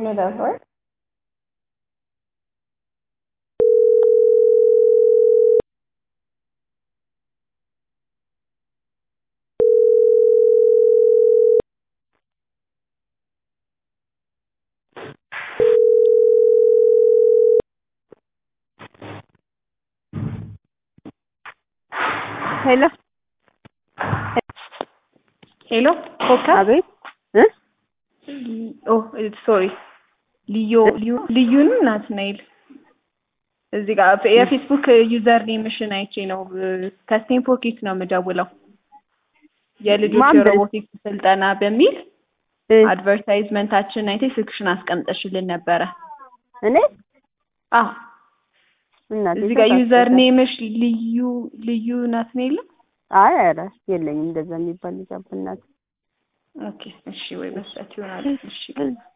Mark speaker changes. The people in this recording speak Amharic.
Speaker 1: That's right.
Speaker 2: ሄሎ
Speaker 1: ሄሎ ኮካ
Speaker 2: አቤት
Speaker 1: ኦ ሶሪ ልዩን ናትናኤል እዚህ ጋር የፌስቡክ ዩዘር ኔምሽን አይቼ ነው ከስቴንፎርድ ኪድስ ነው የምደውለው የልጆች የሮቦቲክስ ስልጠና በሚል አድቨርታይዝመንታችን አይቴ ስልክሽን አስቀምጠሽልን ነበረ
Speaker 2: እኔ
Speaker 1: አዎ እዚህ ጋር ዩዘር ኔምሽ ልዩ ናትናኤል
Speaker 2: አይ ኧረ የለኝም እንደዛ የሚባል ልጅ አብናት
Speaker 1: ኦኬ እሺ ወይ መስጠት ይሆናል እሺ